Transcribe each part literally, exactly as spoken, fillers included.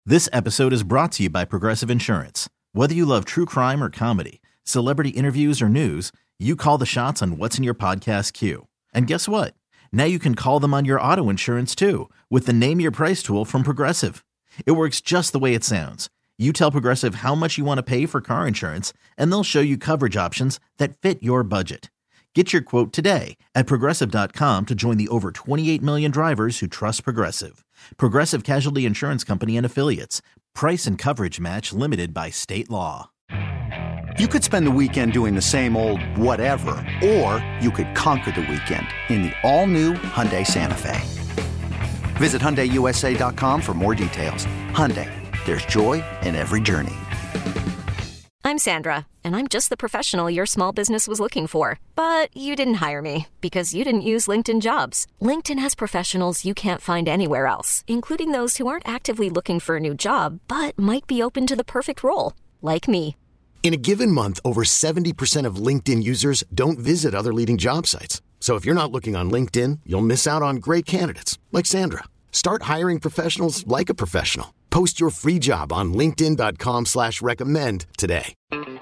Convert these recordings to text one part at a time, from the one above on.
This episode is brought to you by Progressive Insurance. Whether you love true crime or comedy, celebrity interviews or news, you call the shots on what's in your podcast queue. And guess what? Now you can call them on your auto insurance too with the Name Your Price tool from Progressive. It works just the way it sounds. You tell Progressive how much you want to pay for car insurance, and they'll show you coverage options that fit your budget. Get your quote today at Progressive dot com to join the over twenty-eight million drivers who trust Progressive. Progressive Casualty Insurance Company and Affiliates. Price and coverage match limited by state law. You could spend the weekend doing the same old whatever, or you could conquer the weekend in the all-new Hyundai Santa Fe. Visit Hyundai U S A dot com for more details. Hyundai, there's joy in every journey. I'm Sandra, and I'm just the professional your small business was looking for. But you didn't hire me because you didn't use LinkedIn Jobs. LinkedIn has professionals you can't find anywhere else, including those who aren't actively looking for a new job, but might be open to the perfect role, like me. In a given month, over seventy percent of LinkedIn users don't visit other leading job sites. So if you're not looking on LinkedIn, you'll miss out on great candidates like Sandra. Start hiring professionals like a professional. Post your free job on linkedin dot com slash recommend today.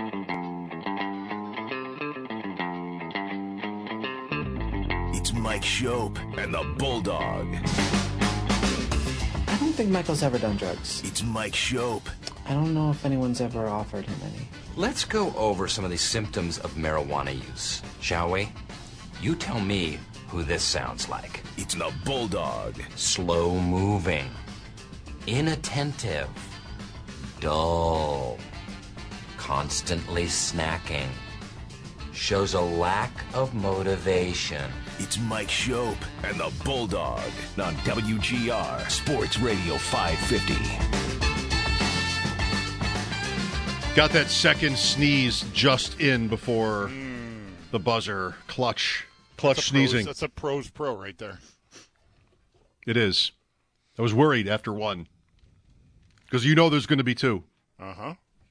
It's Mike Schopp and the Bulldog. I don't think Michael's ever done drugs. It's Mike Schopp. I don't know if anyone's ever offered him any. Let's go over some of the symptoms of marijuana use, shall we? You tell me who this sounds like. It's the Bulldog. Slow moving, inattentive, dull, constantly snacking, shows a lack of motivation. It's Mike Schopp and the Bulldog on W G R Sports Radio five fifty. Got that second sneeze just in before mm. the buzzer. Clutch. Clutch that's sneezing. Pros, that's a pros pro right there. It is. I was worried after one. Because you know there's going to be two. Uh-huh.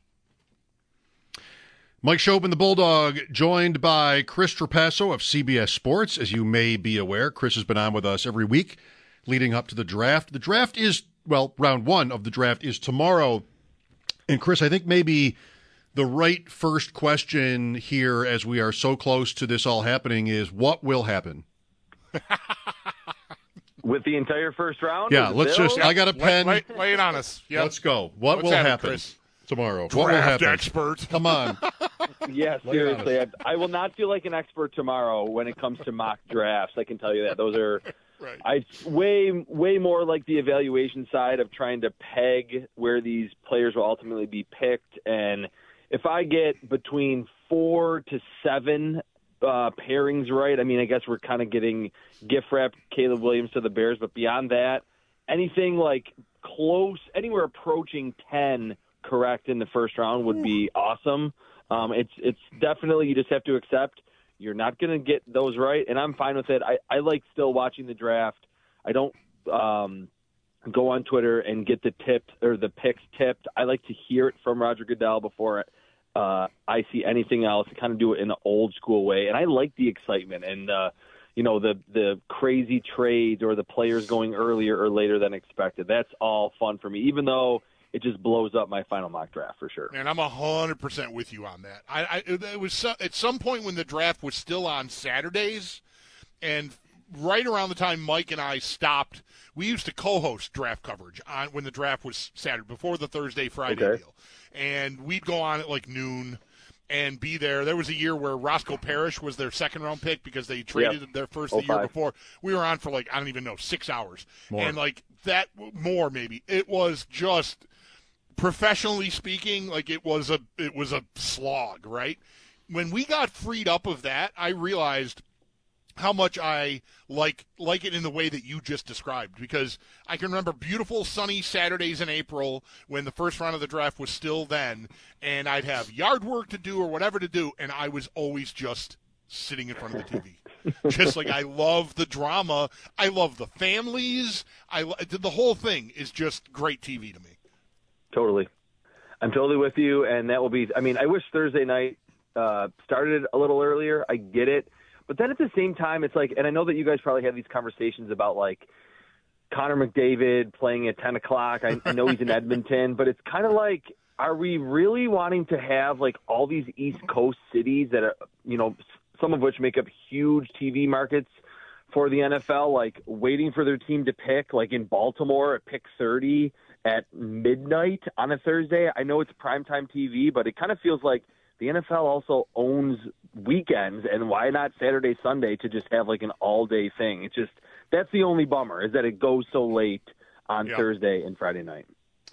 Mike Schopp and the Bulldog, joined by Chris Trapasso of C B S Sports. As you may be aware, Chris has been on with us every week leading up to the draft. The draft is, well, round one of the draft is tomorrow. And Chris, I think maybe the right first question here, as we are so close to this all happening, is what will happen? With the entire first round? Yeah, let's just, I got a pen. Lay, lay, lay it on us. Yep. Let's go. What What's will happening, happen Chris? tomorrow? Draft What will happen? expert. Come on. Yeah, seriously. I, I will not feel like an expert tomorrow when it comes to mock drafts. I can tell you that. Those are right. I way, way more like the evaluation side of trying to peg where these players will ultimately be picked. And if I get between four to seven uh, pairings right, I mean, I guess we're kind of getting gift wrap Caleb Williams to the Bears. But beyond that, anything like close, anywhere approaching ten correct in the first round would be awesome. Um, it's it's definitely, you just have to accept you're not going to get those right, and I'm fine with it. I, I like still watching the draft. I don't um, go on Twitter and get the tips or the picks tipped. I like to hear it from Roger Goodell before uh, I see anything else, kind of do it in an old school way. And I like the excitement and, uh, you know, the, the crazy trades or the players going earlier or later than expected. That's all fun for me, even though it just blows up my final mock draft for sure. And I'm one hundred percent with you on that. I, I it was so, at some point when the draft was still on Saturdays, and right around the time Mike and I stopped, we used to co-host draft coverage on when the draft was Saturday, before the Thursday-Friday okay. deal. And we'd go on at like noon and be there. There was a year where Roscoe Parrish was their second-round pick because they traded yep. their first the year before. We were on for like, I don't even know, six hours. More. And like that, more maybe. It was just – professionally speaking, like it was a it was a slog, right? When we got freed up of that, I realized how much I like like it in the way that you just described, because I can remember beautiful sunny Saturdays in April when the first round of the draft was still then, and I'd have yard work to do or whatever to do, and I was always just sitting in front of the T V. Just like I love the drama. I love the families. I the whole thing is just great T V to me. Totally. I'm totally with you, and that will be – I mean, I wish Thursday night uh, started a little earlier. I get it. But then at the same time, it's like – and I know that you guys probably have these conversations about, like, Connor McDavid playing at ten o'clock. I, I know he's in Edmonton, but it's kind of like, are we really wanting to have like all these East Coast cities that are, you know, some of which make up huge T V markets for the N F L, like waiting for their team to pick, like in Baltimore at pick thirty at midnight on a Thursday? I know it's primetime T V, but it kind of feels like the N F L also owns weekends, and why not Saturday, Sunday to just have like an all-day thing? It's just, that's the only bummer, is that it goes so late on yep. Thursday and Friday night.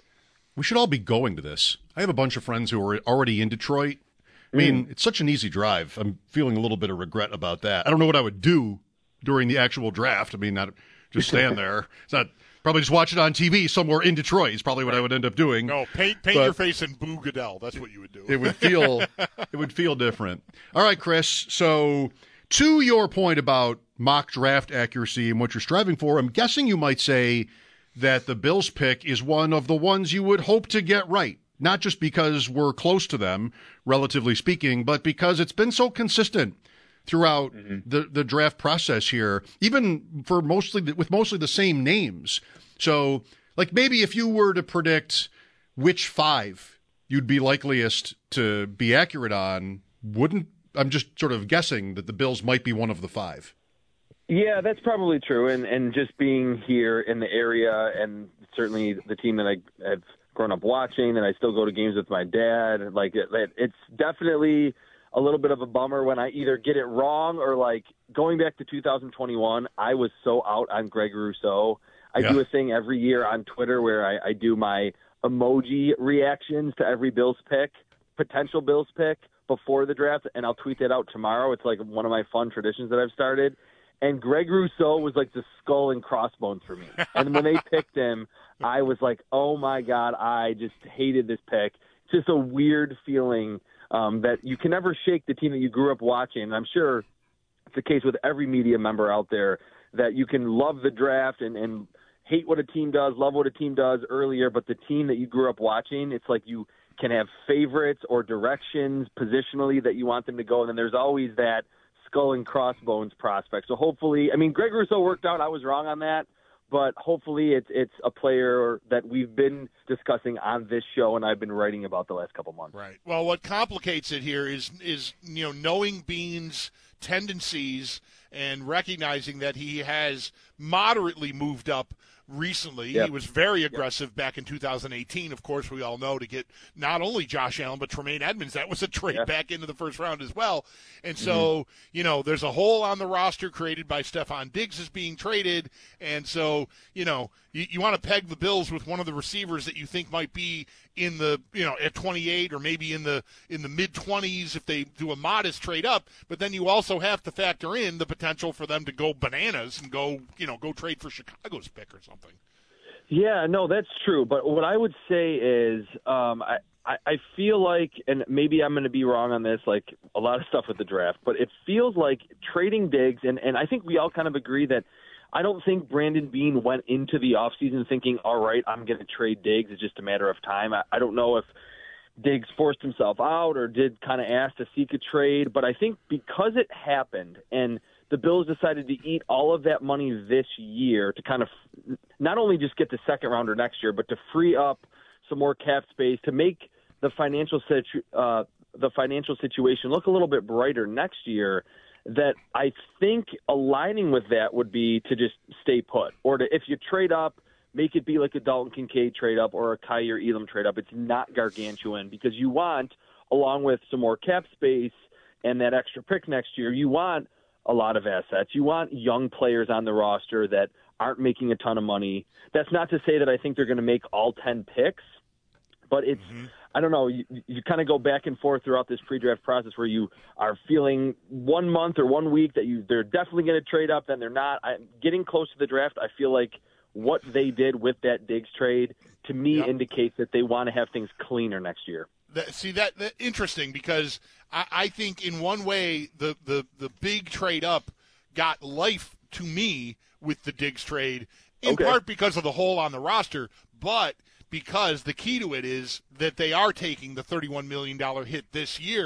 We should all be going to this. I have a bunch of friends who are already in Detroit. I mean, mm. it's such an easy drive. I'm feeling a little bit of regret about that. I don't know what I would do during the actual draft. I mean, not just stand there. It's not probably just watch it on T V somewhere in Detroit is probably what I would end up doing. No, paint paint but your face in Boo Goodell. That's what you would do. It would feel it would feel different. All right, Chris. So to your point about mock draft accuracy and what you're striving for, I'm guessing you might say that the Bills pick is one of the ones you would hope to get right. Not just because we're close to them, relatively speaking, but because it's been so consistent throughout mm-hmm. the, the draft process here, even for mostly with mostly the same names. So, like maybe if you were to predict which five you'd be likeliest to be accurate on, wouldn't I'm just sort of guessing that the Bills might be one of the five. Yeah, that's probably true. And and just being here in the area, and certainly the team that I have grown up watching, and I still go to games with my dad, like it, it's definitely a little bit of a bummer when I either get it wrong or, like, going back to two thousand twenty-one, I was so out on Greg Rousseau. I yeah. do a thing every year on Twitter where I, I do my emoji reactions to every Bills pick, potential Bills pick before the draft, and I'll tweet that out tomorrow. It's like one of my fun traditions that I've started. And Greg Rousseau was like the skull and crossbones for me. And when they picked him, I was like, oh, my God, I just hated this pick. It's just a weird feeling um, that you can never shake the team that you grew up watching. And I'm sure it's the case with every media member out there that you can love the draft and, and hate what a team does, love what a team does earlier, but the team that you grew up watching, it's like you can have favorites or directions positionally that you want them to go, and then there's always that skull and crossbones prospect. So hopefully, I mean, Greg Rousseau worked out. I was wrong on that, but hopefully it's it's a player that we've been discussing on this show and I've been writing about the last couple months. Right. Well, what complicates it here is is you know knowing Bean's tendencies and recognizing that he has moderately moved up recently. Yep. He was very aggressive yep. back in two thousand eighteen, of course, we all know, to get not only Josh Allen, but Tremaine Edmonds. That was a trade yep. back into the first round as well. And so, mm-hmm. you know, there's a hole on the roster created by Stephon Diggs is being traded. And so, you know, you, you want to peg the Bills with one of the receivers that you think might be in the, you know, at twenty-eight or maybe in the in the mid-twenties if they do a modest trade up. But then you also have to factor in the potential for them to go bananas and go, you know, go trade for Chicago's pick or something. Yeah, no, that's true. But what I would say is um, I, I, I feel like, and maybe I'm going to be wrong on this, like a lot of stuff with the draft, but it feels like trading Diggs, and, and I think we all kind of agree that I don't think Brandon Beane went into the offseason thinking, all right, I'm going to trade Diggs. It's just a matter of time. I, I don't know if Diggs forced himself out or did kind of ask to seek a trade, but I think because it happened and the Bills decided to eat all of that money this year to kind of not only just get the second rounder next year, but to free up some more cap space to make the financial situ- uh, the financial situation look a little bit brighter next year, that I think aligning with that would be to just stay put, or to, if you trade up, make it be like a Dalton Kincaid trade up or a Kaiir Elam trade up. It's not gargantuan because you want, along with some more cap space and that extra pick next year, you want a lot of assets. You want young players on the roster that aren't making a ton of money. That's not to say that I think they're going to make all ten picks, but it's, mm-hmm. I don't know, you, you kind of go back and forth throughout this pre-draft process where you are feeling one month or one week that you they're definitely going to trade up, then they're not. I, getting close to the draft, I feel like what they did with that Diggs trade, to me, yep. indicates that they want to have things cleaner next year. That, see, that, that interesting because I, I think in one way the, the, the big trade up got life to me with the Diggs trade, in okay. part because of the hole on the roster, but because the key to it is that they are taking the thirty-one million dollars hit this year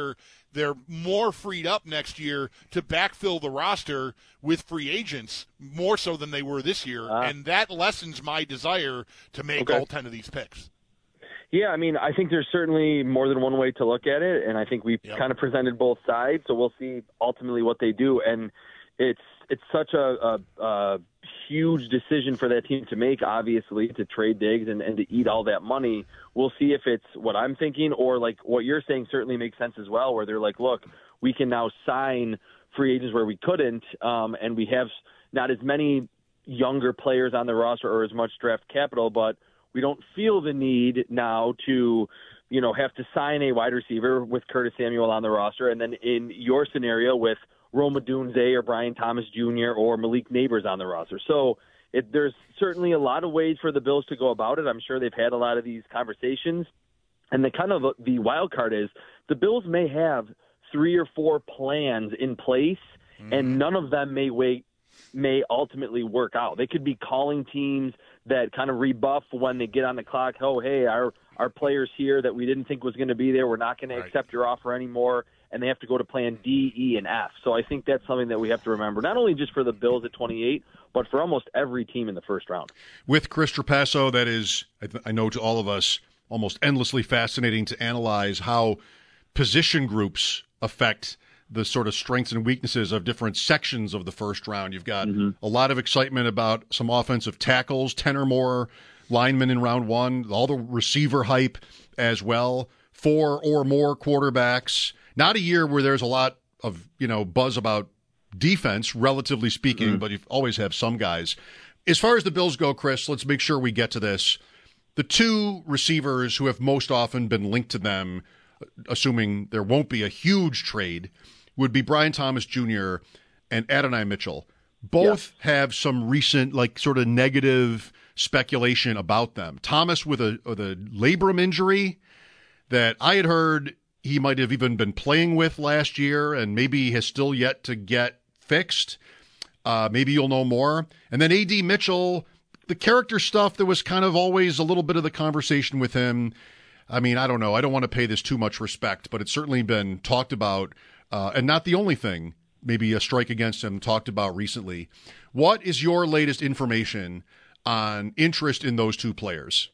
they're more freed up next year to backfill the roster with free agents, more so than they were this year, uh, and that lessens my desire to make okay. all ten of these picks. Yeah, I mean, I think there's certainly more than one way to look at it, and I think we've yep. kind of presented both sides, so we'll see ultimately what they do. And it's it's such a, a, a huge decision for that team to make, obviously, to trade Diggs and, and to eat all that money. We'll see if it's what I'm thinking or like what you're saying certainly makes sense as well, where they're like, look, we can now sign free agents where we couldn't, um, and we have not as many younger players on the roster or as much draft capital, but we don't feel the need now to, you know, have to sign a wide receiver with Curtis Samuel on the roster. And then in your scenario with Rome Odunze or Brian Thomas Junior or Malik Neighbors on the roster. So it, there's certainly a lot of ways for the Bills to go about it. I'm sure they've had a lot of these conversations. And the kind of the wild card is the Bills may have three or four plans in place, mm-hmm. and none of them may wait, may ultimately work out. They could be calling teams that kind of rebuff when they get on the clock. Oh, hey, our our players here that we didn't think was going to be there, we're not going right. to accept your offer anymore, and they have to go to plan D, E, and F. So I think that's something that we have to remember, not only just for the Bills at twenty-eight, but for almost every team in the first round. With Chris Trapasso, that is, I, th- I know to all of us, almost endlessly fascinating to analyze how position groups affect the sort of strengths and weaknesses of different sections of the first round. You've got mm-hmm. a lot of excitement about some offensive tackles, ten or more linemen in round one, all the receiver hype as well, four or more quarterbacks. Not a year where there's a lot of, you know, buzz about defense, relatively speaking, mm-hmm. but you always have some guys. As far as the Bills go, Chris, let's make sure we get to this. The two receivers who have most often been linked to them, assuming there won't be a huge trade, would be Brian Thomas Junior and Adonai Mitchell. Both yeah. have some recent, like, sort of negative speculation about them. Thomas with a, with a labrum injury that I had heard he might have even been playing with last year and maybe has still yet to get fixed. Uh, maybe you'll know more. And then A D Mitchell, the character stuff, there was kind of always a little bit of the conversation with him. I mean, I don't know. I don't want to pay this too much respect, but it's certainly been talked about. Uh, and not the only thing, maybe a strike against him talked about recently. What is your latest information on interest in those two players?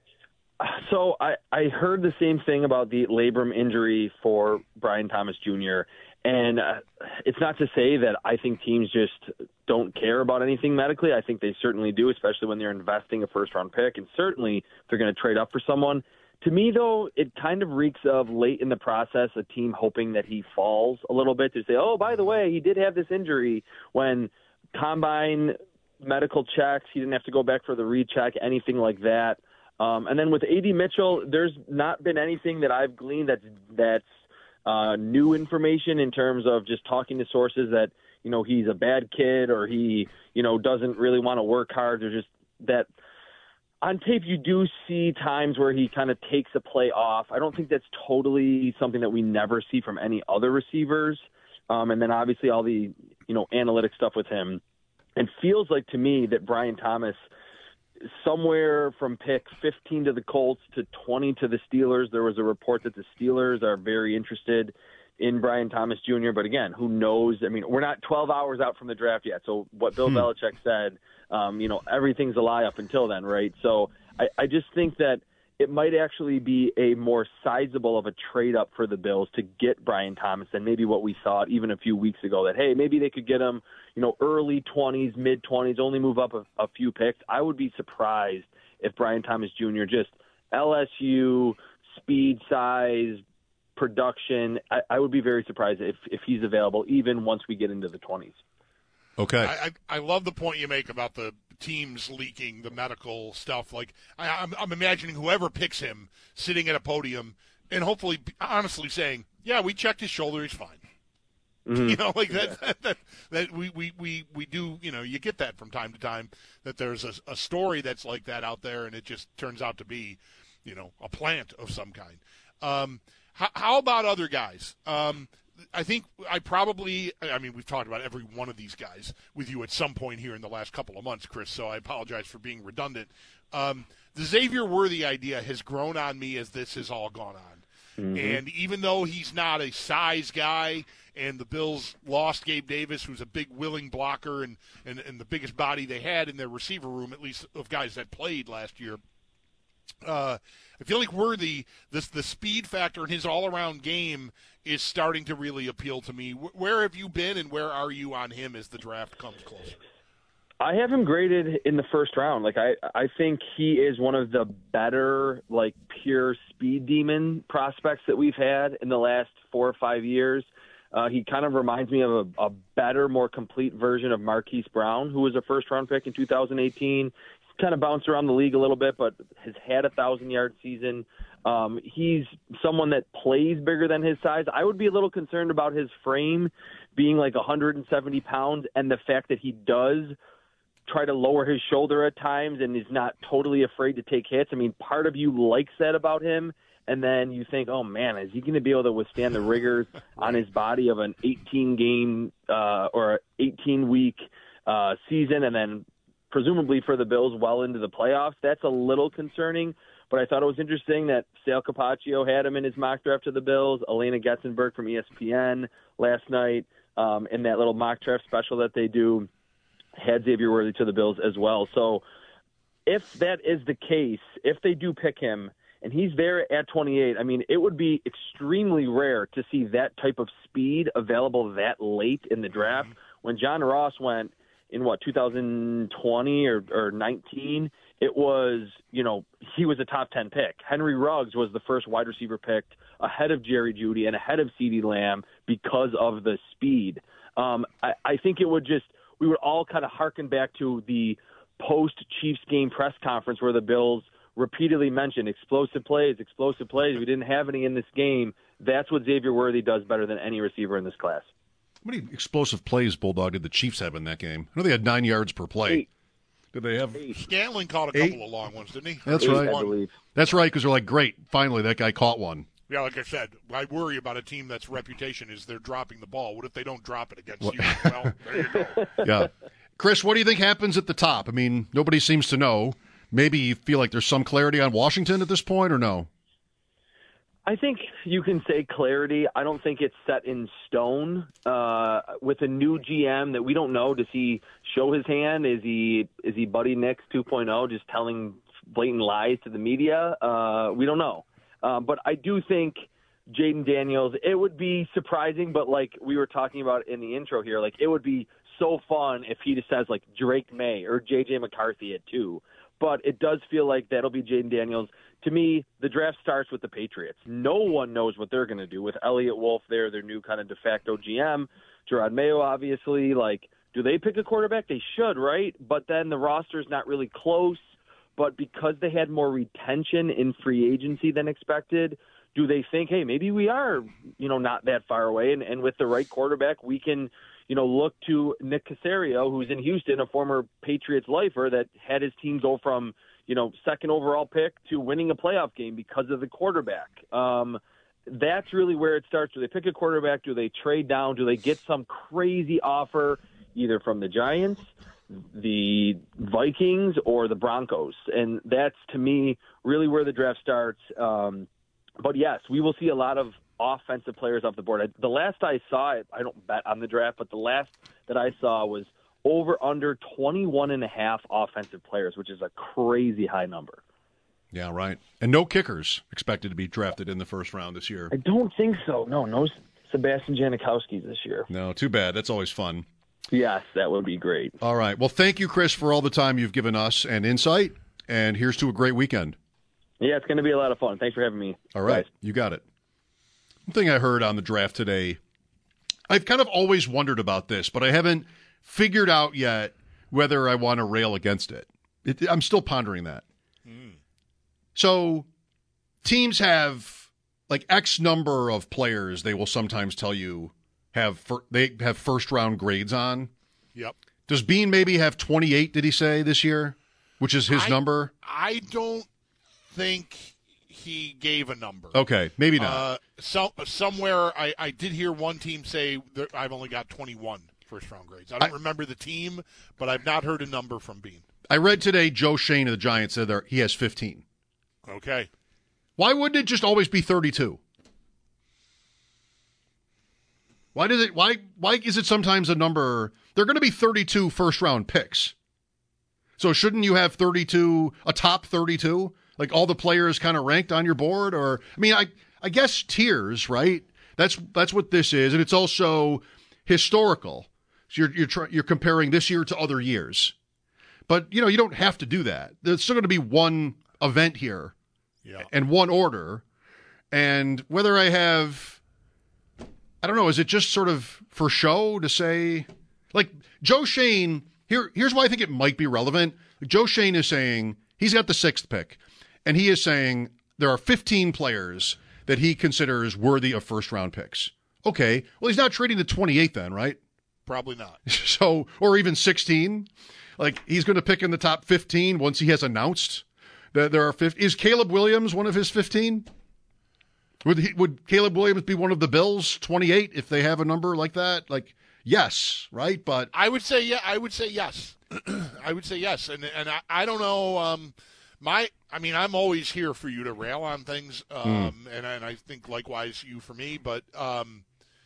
So I, I heard the same thing about the labrum injury for Brian Thomas Junior And uh, it's not to say that I think teams just don't care about anything medically. I think they certainly do, especially when they're investing a first-round pick. And certainly if they're going to trade up for someone. To me, though, it kind of reeks of late in the process, a team hoping that he falls a little bit to say, oh, by the way, he did have this injury, when combine medical checks, he didn't have to go back for the recheck, anything like that. Um, and then with A D Mitchell, there's not been anything that I've gleaned that's, that's uh, new information in terms of just talking to sources that, you know, he's a bad kid or he, you know, doesn't really want to work hard. There's just that – on tape, you do see times where he kind of takes a play off. I don't think that's totally something that we never see from any other receivers. Um, and then obviously all the, you know, analytic stuff with him. It feels like to me that Brian Thomas, somewhere from pick fifteen to the Colts to twenty to the Steelers, there was a report that the Steelers are very interested in Brian Thomas Junior But again, who knows? I mean, we're not twelve hours out from the draft yet. So what Bill hmm. Belichick said, um, you know, everything's a lie up until then, right? So I, I just think that it might actually be a more sizable of a trade up for the Bills to get Brian Thomas than maybe what we thought even a few weeks ago, that, hey, maybe they could get him, you know, early twenties, mid twenties, only move up a, a few picks. I would be surprised if Brian Thomas Junior just L S U, speed, size, production, I, I would be very surprised if, if he's available, even once we get into the twenties. Okay. I, I, I love the point you make about the teams leaking the medical stuff. Like, I, I'm, I'm imagining whoever picks him sitting at a podium and hopefully honestly saying, yeah, we checked his shoulder, he's fine. Mm-hmm. You know, like that, yeah. that, that, that we, we, we, we do, you know, you get that from time to time, that there's a, a story that's like that out there, and it just turns out to be, you know, a plant of some kind. Um, how, how about other guys? Um, I think I probably, I mean, we've talked about every one of these guys with you at some point here in the last couple of months, Chris, so I apologize for being redundant. Um, the Xavier Worthy idea has grown on me as this has all gone on. Mm-hmm. And even though he's not a size guy, and the Bills lost Gabe Davis, who's a big willing blocker and, and, and the biggest body they had in their receiver room, at least of guys that played last year, uh, I feel like Worthy, this, the speed factor in his all-around game is starting to really appeal to me. Where have you been and where are you on him as the draft comes closer? I have him graded in the first round. Like I, I think he is one of the better, like pure speed demon prospects that we've had in the last four or five years. Uh, he kind of reminds me of a, a better, more complete version of Marquise Brown, who was a first-round pick in two thousand eighteen. He's kind of bounced around the league a little bit, but has had a thousand-yard season. Um, he's someone that plays bigger than his size. I would be a little concerned about his frame being like one hundred seventy pounds and the fact that he does try to lower his shoulder at times and is not totally afraid to take hits. I mean, part of you likes that about him, and then you think, oh, man, is he going to be able to withstand the rigors on his body of an eighteen-game uh, or eighteen-week uh, season, and then presumably for the Bills well into the playoffs? That's a little concerning, but I thought it was interesting that Sal Capaccio had him in his mock draft to the Bills, Elena Getzenberg from E S P N last night, um, in that little mock draft special that they do, had Xavier Worthy to the Bills as well. So if that is the case, if they do pick him and he's there at twenty-eight, I mean, it would be extremely rare to see that type of speed available that late in the draft. When John Ross went in, what, two thousand twenty or, or nineteen, it was, you know, he was a top ten pick. Henry Ruggs was the first wide receiver picked ahead of Jerry Jeudy and ahead of CeeDee Lamb because of the speed. Um, I, I think it would just – we would all kind of hearken back to the post-Chiefs game press conference where the Bills repeatedly mentioned explosive plays, explosive plays. We didn't have any in this game. That's what Xavier Worthy does better than any receiver in this class. How many explosive plays, Bulldog, did the Chiefs have in that game? I know they had nine yards per play. Eight. Did they have Eight. Scantling caught a Eight? couple of long ones, didn't he? That's Eight, right. I believe. That's right, because they're like, great, finally that guy caught one. Yeah, like I said, I worry about a team that's reputation is they're dropping the ball. What if they don't drop it against What? you? Well, there you go. Yeah. Chris, what do you think happens at the top? I mean, nobody seems to know. Maybe you feel like there's some clarity on Washington at this point, or no? I think you can say clarity. I don't think it's set in stone. Uh, with a new G M that we don't know, does he show his hand? Is he is he Buddy Nix two point oh, just telling blatant lies to the media? Uh, we don't know. Uh, but I do think Jaden Daniels, it would be surprising, but like we were talking about in the intro here, like it would be so fun if he just says like Drake May or J J McCarthy at two. But it does feel like that'll be Jaden Daniels. To me, the draft starts with the Patriots. No one knows what they're going to do with Elliott Wolf there, their new kind of de facto G M. Gerard Mayo, obviously. Like, do they pick a quarterback? They should, right? But then the roster's not really close. But because they had more retention in free agency than expected, do they think, hey, maybe we are, you know, not that far away, and, and with the right quarterback, we can, you know, look to Nick Caserio, who's in Houston, a former Patriots lifer that had his team go from, you know, second overall pick to winning a playoff game because of the quarterback. Um, that's really where it starts. Do they pick a quarterback? Do they trade down? Do they get some crazy offer either from the Giants, the Vikings, or the Broncos? And that's, to me, really where the draft starts. Um, but, yes, we will see a lot of offensive players off the board. I, the last I saw it, I don't bet on the draft, but the last that I saw was over under twenty-one and a half offensive players, which is a crazy high number. Yeah, right. And no kickers expected to be drafted in the first round this year. I don't think so. No, no Sebastian Janikowski this year. No, too bad. That's always fun. Yes, that would be great. All right. Well, thank you, Chris, for all the time you've given us and insight. And here's to a great weekend. Yeah, it's going to be a lot of fun. Thanks for having me. All right. Guys. You got it. One thing I heard on the draft today, I've kind of always wondered about this, but I haven't figured out yet whether I want to rail against it. it I'm still pondering that. Mm. So teams have like X number of players they will sometimes tell you have fir- they have first round grades on. Yep. Does Bean maybe have twenty-eight, did he say, this year, which is his I, number? I don't think he gave a number. Okay, maybe not. Uh, so, somewhere I, I did hear one team say that I've only got twenty-one first-round grades. I don't I, remember the team, but I've not heard a number from Bean. I read today Joe Shane of the Giants said there he has fifteen. Okay. Why wouldn't it just always be thirty-two? Why does it? Why? Why is it sometimes a number? They're going to be thirty-two first-round picks. So shouldn't you have thirty-two, a top thirty-two, like all the players kind of ranked on your board? Or I mean, I I guess tiers, right? That's that's what this is, and it's also historical. So you're you're try, you're comparing this year to other years, but you know you don't have to do that. There's still going to be one event here, yeah, and one order, and whether I have. I don't know. Is it just sort of for show to say, like Joe Schoen? Here, here's why I think it might be relevant. Joe Schoen is saying he's got the sixth pick, and he is saying there are fifteen players that he considers worthy of first round picks. Okay, well he's not trading the twenty-eighth then, right? Probably not. So, or even sixteen. Like he's going to pick in the top fifteen once he has announced that there are fifteen. Is Caleb Williams one of his fifteen? Would he, would Caleb Williams be one of the Bills' twenty-eight if they have a number like that? Like, yes, right? But I would say yeah. I would say yes. I would say yes. And and I, I don't know. Um, my I mean, I'm always here for you to rail on things, um, mm. and and I think likewise you for me. But um,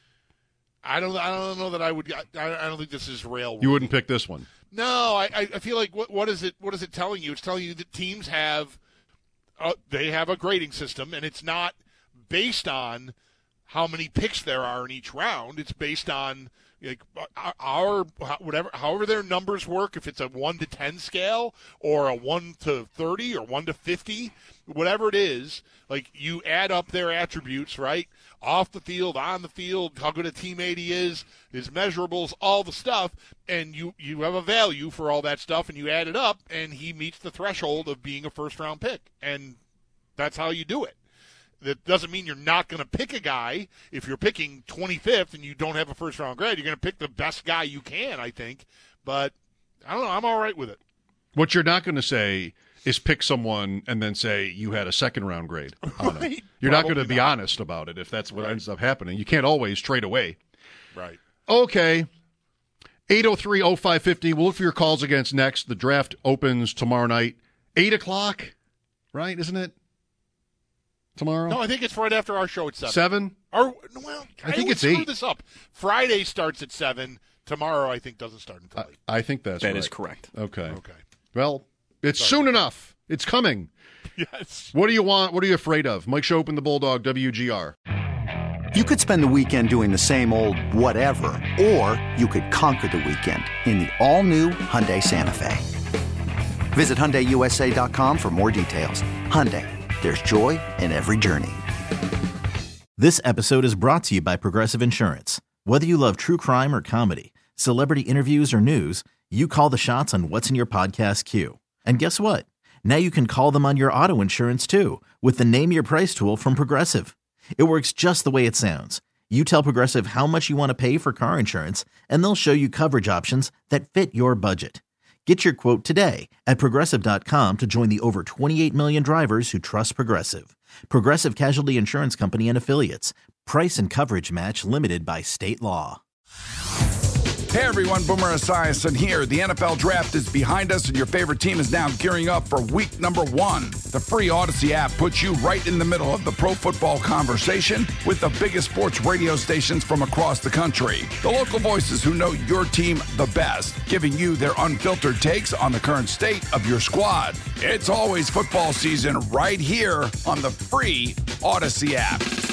I don't I don't know that I would. I, I don't think this is rail. You wouldn't pick this one. No, I I feel like what what is it? What is it telling you? It's telling you that teams have uh, they have a grading system, and it's not based on how many picks there are in each round. It's based on like our whatever, however their numbers work. If it's a one to ten scale or a one to thirty or one to fifty, whatever it is, like you add up their attributes, right? Off the field, on the field, how good a teammate he is, his measurables, all the stuff, and you you have a value for all that stuff, and you add it up, and he meets the threshold of being a first round pick, and that's how you do it. That doesn't mean you're not going to pick a guy. If you're picking twenty-fifth and you don't have a first-round grade, you're going to pick the best guy you can, I think. But, I don't know, I'm all right with it. What you're not going to say is pick someone and then say you had a second-round grade on right. it. You're Probably not going to be not. honest about it if that's what right. ends up happening. You can't always trade away. Right. Okay. eight oh three oh five five oh. We'll look for your calls against next. The draft opens tomorrow night. eight o'clock, right, isn't it? Tomorrow? No, I think it's right after our show at seven. Seven? Or well, I think I it's screw eight. this up. Friday starts at seven. Tomorrow, I think, doesn't start until eight. I, I think that's that right. That is correct. Okay. Okay. Well, it's Sorry. soon enough. It's coming. Yes. What do you want? What are you afraid of? Mike Schoep and the Bulldog, W G R. You could spend the weekend doing the same old whatever, or you could conquer the weekend in the all-new Hyundai Santa Fe. Visit Hyundai U S A dot com for more details. Hyundai, there's joy in every journey. This episode is brought to you by Progressive Insurance. Whether you love true crime or comedy, celebrity interviews or news, you call the shots on what's in your podcast queue. And guess what? Now you can call them on your auto insurance too with the Name Your Price tool from Progressive. It works just the way it sounds. You tell Progressive how much you want to pay for car insurance, and they'll show you coverage options that fit your budget. Get your quote today at Progressive dot com to join the over twenty-eight million drivers who trust Progressive. Progressive Casualty Insurance Company and Affiliates. Price and coverage match limited by state law. Hey everyone, Boomer Esiason here. The N F L Draft is behind us and your favorite team is now gearing up for week number one. The free Odyssey app puts you right in the middle of the pro football conversation with the biggest sports radio stations from across the country. The local voices who know your team the best, giving you their unfiltered takes on the current state of your squad. It's always football season right here on the free Odyssey app.